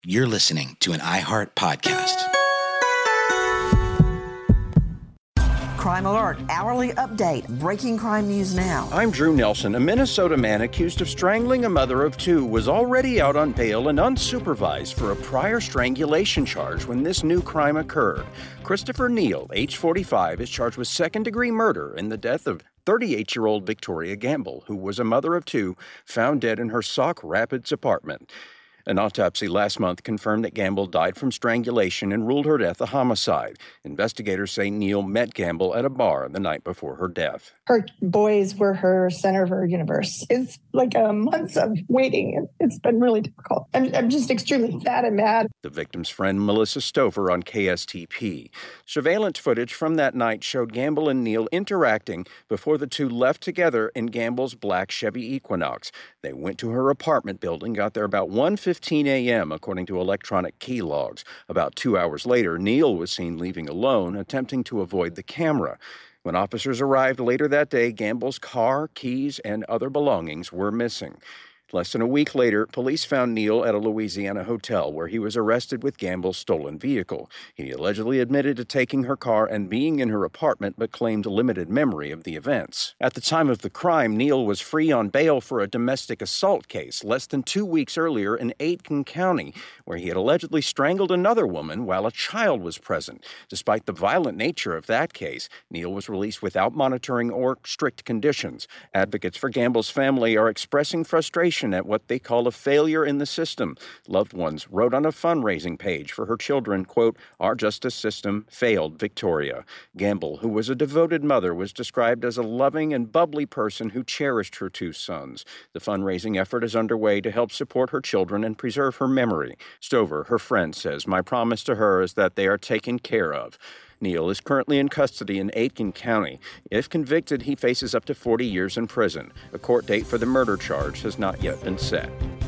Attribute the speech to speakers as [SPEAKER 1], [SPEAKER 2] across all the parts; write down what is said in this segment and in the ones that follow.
[SPEAKER 1] You're listening to an iHeart podcast.
[SPEAKER 2] Crime Alert, hourly update, breaking crime news now.
[SPEAKER 3] I'm Drew Nelson. A Minnesota man accused of strangling a mother of two was already out on bail and unsupervised for a prior strangulation charge when this new crime occurred. Christopher Neal, age 45, is charged with second-degree murder in the death of 38-year-old Victoria Gamble, who was a mother of two, found dead in her Sauk Rapids apartment. An autopsy last month confirmed that Gamble died from strangulation and ruled her death a homicide. Investigators say Neal met Gamble at a bar the night before her death.
[SPEAKER 4] Her boys were her center of her universe. It's like months of waiting. It's been really difficult. I'm just extremely sad and mad.
[SPEAKER 3] The victim's friend Melissa Stover on KSTP. Surveillance footage from that night showed Gamble and Neal interacting before the two left together in Gamble's black Chevy Equinox. They went to her apartment building, got there about 1:15 a.m., according to electronic key logs. About 2 hours later, Neal was seen leaving alone, attempting to avoid the camera. When officers arrived later that day, Gamble's car, keys, and other belongings were missing. Less than a week later, police found Neal at a Louisiana hotel where he was arrested with Gamble's stolen vehicle. He allegedly admitted to taking her car and being in her apartment, but claimed limited memory of the events. At the time of the crime, Neal was free on bail for a domestic assault case less than 2 weeks earlier in Aitkin County, where he had allegedly strangled another woman while a child was present. Despite the violent nature of that case, Neal was released without monitoring or strict conditions. Advocates for Gamble's family are expressing frustration at what they call a failure in the system. Loved ones wrote on a fundraising page for her children, quote, "Our justice system failed Victoria." Gamble, who was a devoted mother, was described as a loving and bubbly person who cherished her two sons. The fundraising effort is underway to help support her children and preserve her memory. Stover, her friend, says, "My promise to her is that they are taken care of." Neal is currently in custody in Aitkin County. If convicted, he faces up to 40 years in prison. A court date for the murder charge has not yet been set.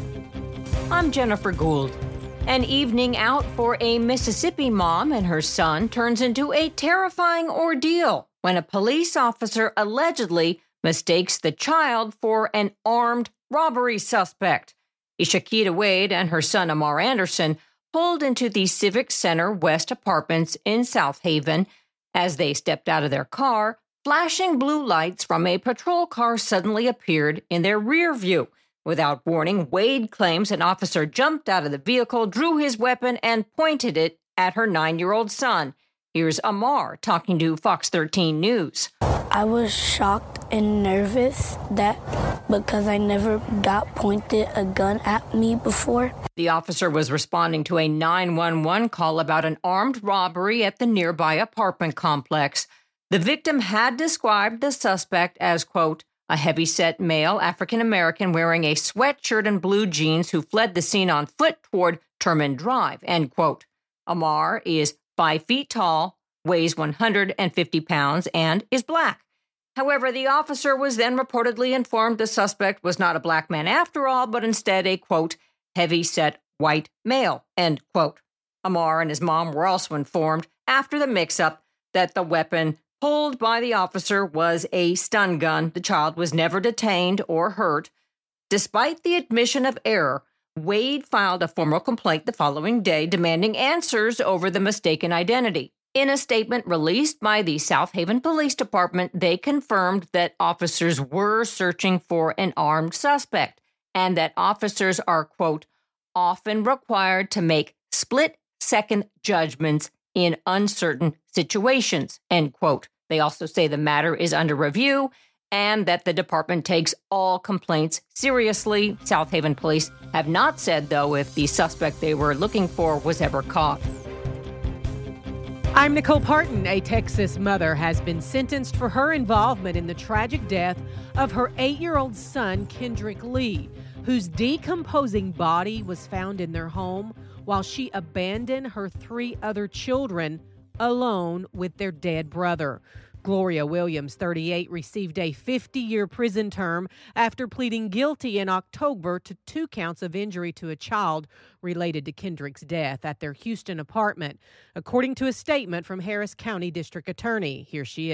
[SPEAKER 5] I'm Jennifer Gould. An evening out for a Mississippi mom and her son turns into a terrifying ordeal when a police officer allegedly mistakes the child for an armed robbery suspect. Ishakita Wade and her son Amar Anderson pulled into the Civic Center West apartments in South Haven. As they stepped out of their car, flashing blue lights from a patrol car suddenly appeared in their rear view. Without warning, Wade claims an officer jumped out of the vehicle, drew his weapon, and pointed it at her 9-year-old son. Here's Amar talking to Fox 13 News.
[SPEAKER 6] I was shocked and nervous because I never got pointed a gun at me before.
[SPEAKER 5] The officer was responding to a 911 call about an armed robbery at the nearby apartment complex. The victim had described the suspect as, quote, a heavy-set male African-American wearing a sweatshirt and blue jeans who fled the scene on foot toward Terman Drive, end quote. Amar is 5 feet tall, weighs 150 pounds, and is black. However, the officer was then reportedly informed the suspect was not a black man after all, but instead a, quote, heavy-set white male, end quote. Amar and his mom were also informed after the mix-up that the weapon pulled by the officer was a stun gun. The child was never detained or hurt. Despite the admission of error, Wade filed a formal complaint the following day demanding answers over the mistaken identity. In a statement released by the South Haven Police Department, they confirmed that officers were searching for an armed suspect and that officers are, quote, often required to make split-second judgments in uncertain situations, end quote. They also say the matter is under review and that the department takes all complaints seriously. South Haven police have not said, though, if the suspect they were looking for was ever caught.
[SPEAKER 7] I'm Nicole Parton. A Texas mother has been sentenced for her involvement in the tragic death of her 8-year-old son, Kendrick Lee, whose decomposing body was found in their home while she abandoned her 3 other children alone with their dead brother. Gloria Williams, 38, received a 50-year prison term after pleading guilty in October to 2 counts of injury to a child related to Kendrick's death at their Houston apartment, according to a statement from Harris County District Attorney. Here she is.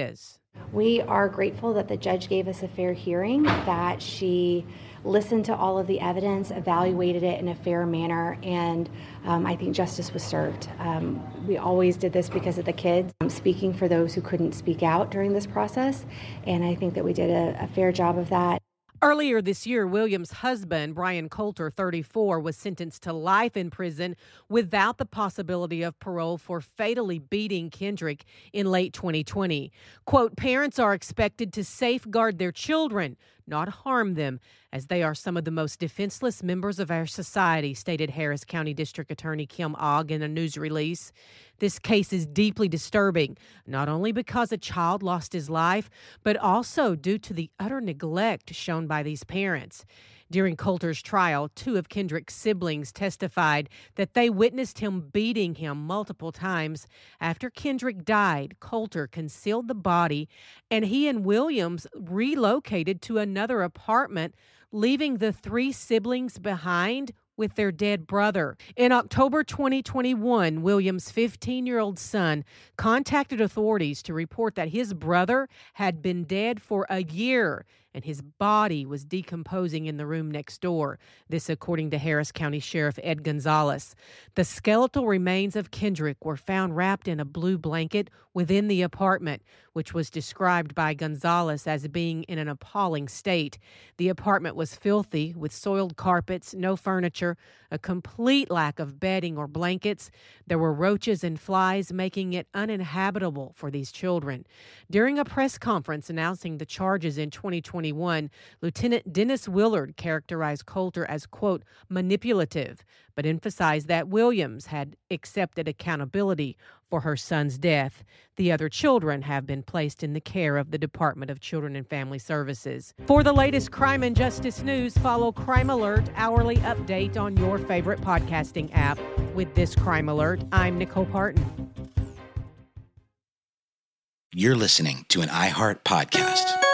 [SPEAKER 8] We are grateful that the judge gave us a fair hearing, that she listened to all of the evidence, evaluated it in a fair manner, and I think justice was served. We always did this because of the kids. I'm speaking for those who couldn't speak out during this process, and I think that we did a fair job of that.
[SPEAKER 7] Earlier this year, Williams' husband, Brian Coulter, 34, was sentenced to life in prison without the possibility of parole for fatally beating Kendrick in late 2020. Quote, parents are expected to safeguard their children, not harm them, as they are some of the most defenseless members of our society, stated Harris County District Attorney Kim Ogg in a news release. This case is deeply disturbing, not only because a child lost his life, but also due to the utter neglect shown by these parents. During Coulter's trial, 2 of Kendrick's siblings testified that they witnessed him beating him multiple times. After Kendrick died, Coulter concealed the body, and he and Williams relocated to another apartment, leaving the 3 siblings behind with their dead brother. In October 2021, Williams' 15-year-old son contacted authorities to report that his brother had been dead for a year and his body was decomposing in the room next door. This according to Harris County Sheriff Ed Gonzalez. The skeletal remains of Kendrick were found wrapped in a blue blanket within the apartment, which was described by Gonzalez as being in an appalling state. The apartment was filthy, with soiled carpets, no furniture, a complete lack of bedding or blankets. There were roaches and flies, making it uninhabitable for these children. During a press conference announcing the charges in 2021, Lieutenant Dennis Willard characterized Coulter as, quote, manipulative, but emphasized that Williams had accepted accountability for her son's death. The other children have been placed in the care of the Department of Children and Family Services. For the latest crime and justice news, follow Crime Alert Hourly Update on your favorite podcasting app. With this Crime Alert, I'm Nicole Parton.
[SPEAKER 1] You're listening to an iHeart podcast.